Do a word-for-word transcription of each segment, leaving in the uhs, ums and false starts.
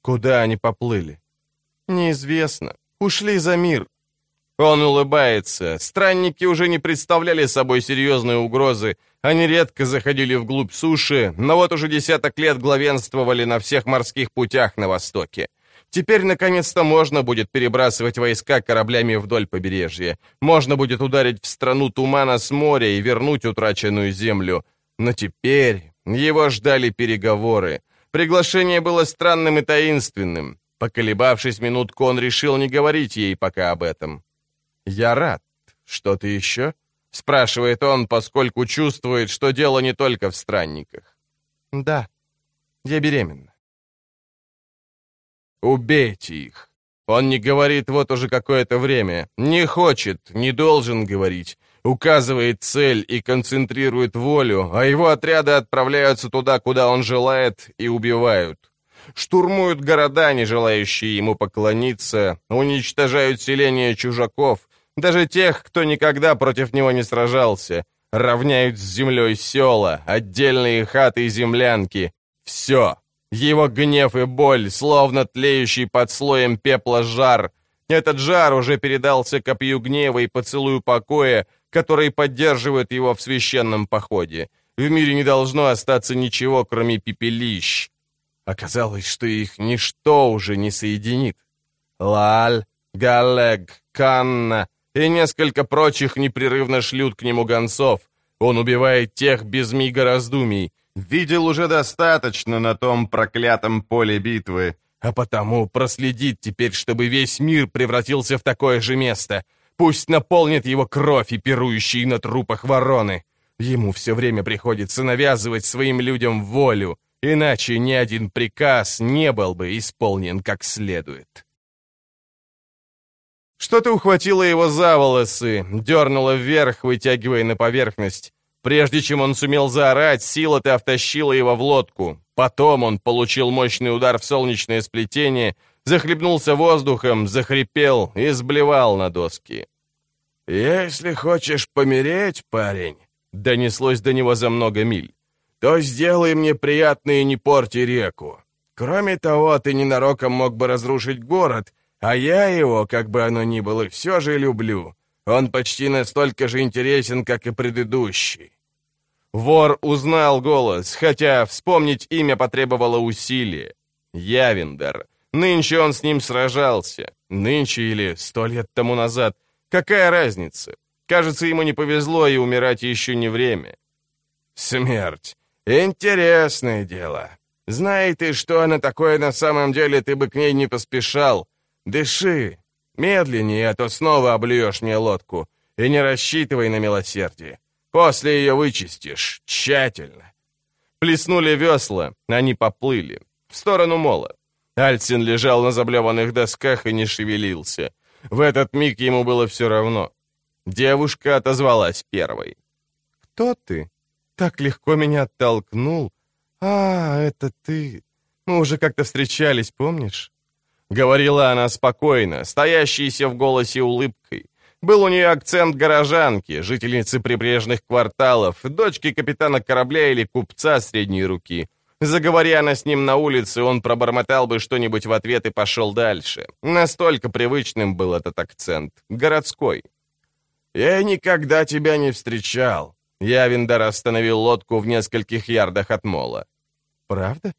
Куда они поплыли? Неизвестно. Ушли за мир. Он улыбается. Странники уже не представляли собой серьезной угрозы. Они редко заходили вглубь суши, но вот уже десяток лет главенствовали на всех морских путях на востоке. Теперь, наконец-то, можно будет перебрасывать войска кораблями вдоль побережья. Можно будет ударить в страну тумана с моря и вернуть утраченную землю. Но теперь его ждали переговоры. Приглашение было странным и таинственным. Поколебавшись минутку, он решил не говорить ей пока об этом. «Я рад. Что-то еще?» — спрашивает он, поскольку чувствует, что дело не только в странниках. «Да, я беременна». «Убейте их!» Он не говорит вот уже какое-то время, не хочет, не должен говорить, указывает цель и концентрирует волю, а его отряды отправляются туда, куда он желает, и убивают. Штурмуют города, не желающие ему поклониться, уничтожают селения чужаков, даже тех, кто никогда против него не сражался, равняют с землей села, отдельные хаты и землянки. Все. Его гнев и боль, словно тлеющий под слоем пепла жар. Этот жар уже передался копью гнева и поцелую покоя, которые поддерживают его в священном походе. В мире не должно остаться ничего, кроме пепелищ. Оказалось, что их ничто уже не соединит. Лааль, Галег, Канна и несколько прочих непрерывно шлют к нему гонцов. Он убивает тех без мига раздумий. Видел уже достаточно на том проклятом поле битвы, а потому проследит теперь, чтобы весь мир превратился в такое же место. Пусть наполнит его кровь и пирующие на трупах вороны. Ему все время приходится навязывать своим людям волю, иначе ни один приказ не был бы исполнен как следует. Что-то ухватило его за волосы, дернуло вверх, вытягивая на поверхность. Прежде чем он сумел заорать, сила-то втащила его в лодку. Потом он получил мощный удар в солнечное сплетение, захлебнулся воздухом, захрипел и сблевал на доски. «Если хочешь помереть, парень», — донеслось до него за много миль, «то сделай мне приятно и не порти реку. Кроме того, ты ненароком мог бы разрушить город, а я его, как бы оно ни было, все же люблю. Он почти настолько же интересен, как и предыдущий». Вор узнал голос, хотя вспомнить имя потребовало усилия. Явиндер. Нынче он с ним сражался. Нынче или сто лет тому назад. Какая разница? Кажется, ему не повезло, и умирать еще не время. Смерть. Интересное дело. Знай ты, что она такое на самом деле, ты бы к ней не поспешал. Дыши. Медленнее, а то снова облюешь мне лодку. И не рассчитывай на милосердие. После ее вычистишь. Тщательно. Плеснули весла, они поплыли. В сторону мола. Альцин лежал на заблеванных досках и не шевелился. В этот миг ему было все равно. Девушка отозвалась первой. «Кто ты? Так легко меня оттолкнул. А, это ты. Мы уже как-то встречались, помнишь?» Говорила она спокойно, стоящейся в голосе улыбкой. Был у нее акцент горожанки, жительницы прибрежных кварталов, дочки капитана корабля или купца средней руки. Заговори она с ним на улице, он пробормотал бы что-нибудь в ответ и пошел дальше. Настолько привычным был этот акцент, городской. «Я никогда тебя не встречал». Явиндер остановил лодку в нескольких ярдах от мола. «Правда?»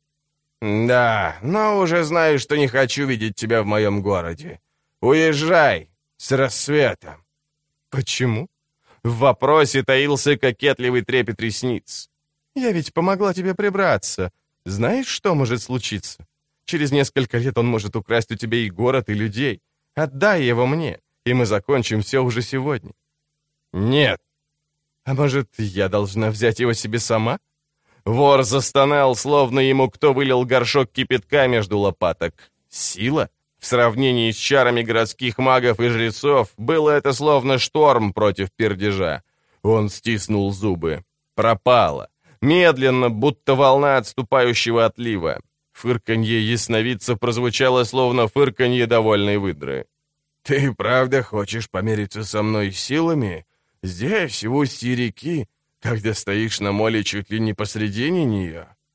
«Да, но уже знаю, что не хочу видеть тебя в моем городе. Уезжай с рассветом». «Почему?» В вопросе таился кокетливый трепет ресниц. «Я ведь помогла тебе прибраться. Знаешь, что может случиться? Через несколько лет он может украсть у тебя и город, и людей. Отдай его мне, и мы закончим все уже сегодня». «Нет». «А может, я должна взять его себе сама?» Вор застонал, словно ему кто вылил горшок кипятка между лопаток. Сила? В сравнении с чарами городских магов и жрецов, было это словно шторм против пердежа. Он стиснул зубы. Пропало. Медленно, будто волна отступающего отлива. Фырканье ясновидца прозвучало, словно фырканье довольной выдры. «Ты правда хочешь помериться со мной силами? Здесь, в устье реки, когда стоишь на моле чуть ли не посредине нее?»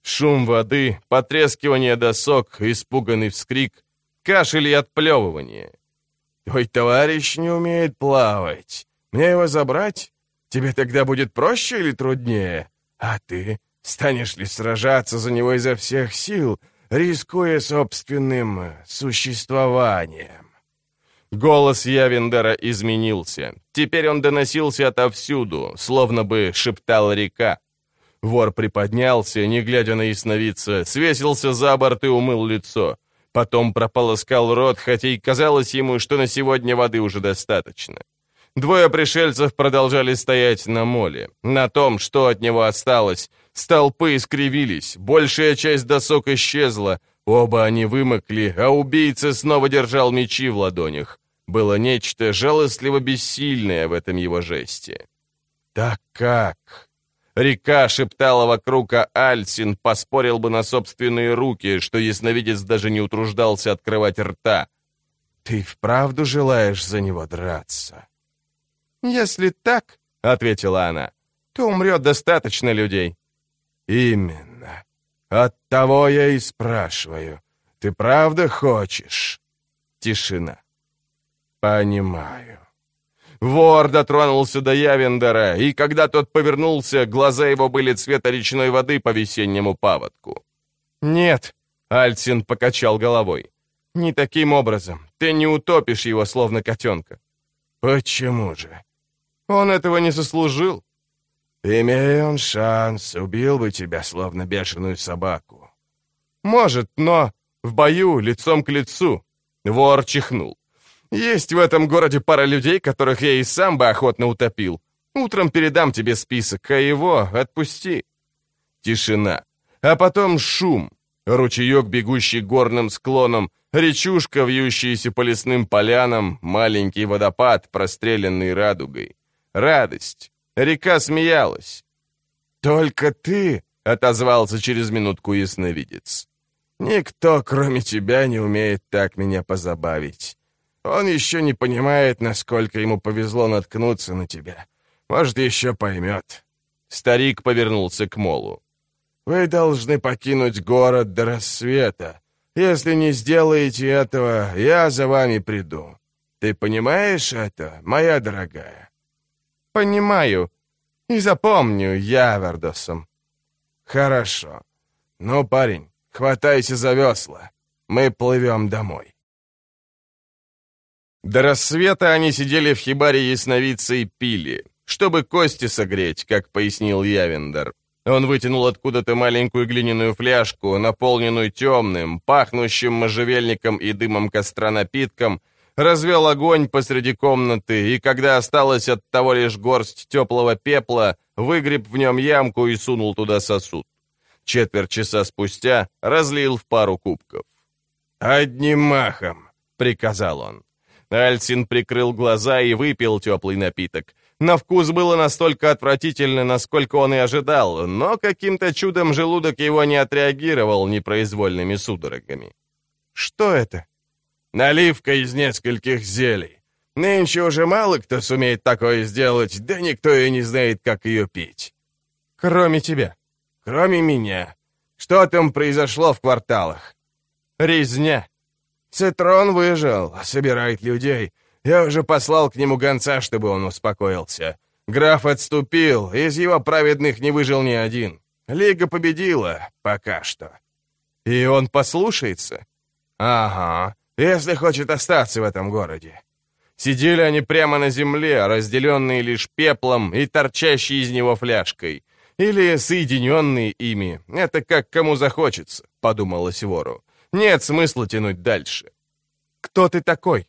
Шум воды, потрескивание досок, испуганный вскрик, кашель и отплевывание. «Твой товарищ не умеет плавать. Мне его забрать? Тебе тогда будет проще или труднее? А ты станешь ли сражаться за него изо всех сил, рискуя собственным существованием?» Голос Явендера изменился. Теперь он доносился отовсюду, словно бы шептала река. Вор приподнялся, не глядя на ясновидца, свесился за борт и умыл лицо. Потом прополоскал рот, хотя и казалось ему, что на сегодня воды уже достаточно. Двое пришельцев продолжали стоять на моле. На том, что от него осталось, столпы искривились, большая часть досок исчезла, оба они вымокли, а убийца снова держал мечи в ладонях. Было нечто жалостливо бессильное в этом его жесте. «Так как?» Река шептала вокруг, а Альсин поспорил бы на собственные руки, что ясновидец даже не утруждался открывать рта. «Ты вправду желаешь за него драться?» «Если так, — ответила она, — то умрет достаточно людей». «Именно. Оттого я и спрашиваю. Ты правда хочешь?» Тишина. «Понимаю». Вор дотронулся до Явендера, и когда тот повернулся, глаза его были цвета речной воды по весеннему паводку. «Нет», — Альсин покачал головой, — «не таким образом. Ты не утопишь его, словно котенка». «Почему же?» «Он этого не заслужил». «Имея он шанс, убил бы тебя, словно бешеную собаку». «Может, но в бою лицом к лицу». Вор чихнул. «Есть в этом городе пара людей, которых я и сам бы охотно утопил. Утром передам тебе список, а его отпусти». Тишина. А потом шум. Ручеек, бегущий горным склоном, речушка, вьющаяся по лесным полянам, маленький водопад, простреленный радугой. Радость. Река смеялась. «Только ты», — отозвался через минутку ясновидец. «Никто, кроме тебя, не умеет так меня позабавить. Он еще не понимает, насколько ему повезло наткнуться на тебя. Может, еще поймет». Старик повернулся к Молу. «Вы должны покинуть город до рассвета. Если не сделаете этого, я за вами приду. Ты понимаешь это, моя дорогая?» «Понимаю. И запомню Явердосом». «Хорошо. Ну, парень, хватайся за весла. Мы плывем домой». До рассвета они сидели в хибаре ясновидца и пили, чтобы кости согреть, как пояснил Явендер. Он вытянул откуда-то маленькую глиняную фляжку, наполненную темным, пахнущим можжевельником и дымом костра напитком, развел огонь посреди комнаты и, когда осталась от того лишь горсть теплого пепла, выгреб в нем ямку и сунул туда сосуд. Четверть часа спустя разлил в пару кубков. «Одним махом», — приказал он. Альсин прикрыл глаза и выпил теплый напиток. На вкус было настолько отвратительно, насколько он и ожидал, но каким-то чудом желудок его не отреагировал непроизвольными судорогами. «Что это?» «Наливка из нескольких зелий. Нынче уже мало кто сумеет такое сделать, да никто и не знает, как ее пить». «Кроме тебя?» «Кроме меня. Что там произошло в кварталах?» «Резня». «Цитрон выжил, собирает людей. Я уже послал к нему гонца, чтобы он успокоился. Граф отступил, из его праведных не выжил ни один. Лига победила, пока что». «И он послушается?» «Ага, если хочет остаться в этом городе». Сидели они прямо на земле, разделенные лишь пеплом и торчащей из него фляжкой. Или соединенные ими. Это как кому захочется, подумалось вору. Нет смысла тянуть дальше. «Кто ты такой?»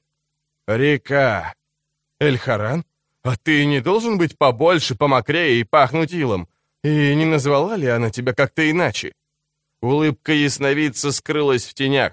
«Река». «Эльхаран? А ты не должен быть побольше, помокрее и пахнуть илом? И не назвала ли она тебя как-то иначе?» Улыбка ясновидца скрылась в тенях.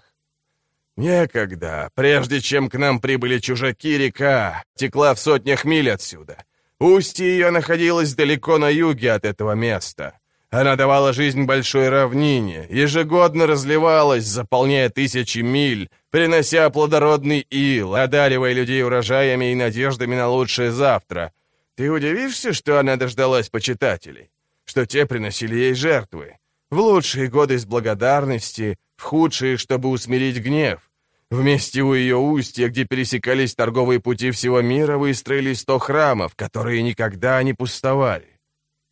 «Некогда. Прежде чем к нам прибыли чужаки, река текла в сотнях миль отсюда. Устье ее находилось далеко на юге от этого места. Она давала жизнь большой равнине, ежегодно разливалась, заполняя тысячи миль, принося плодородный ил, одаривая людей урожаями и надеждами на лучшее завтра. Ты удивишься, что она дождалась почитателей? Что те приносили ей жертвы? В лучшие годы из благодарности, в худшие, чтобы усмирить гнев. Вместе у ее устья, где пересекались торговые пути всего мира, выстроились сто храмов, которые никогда не пустовали.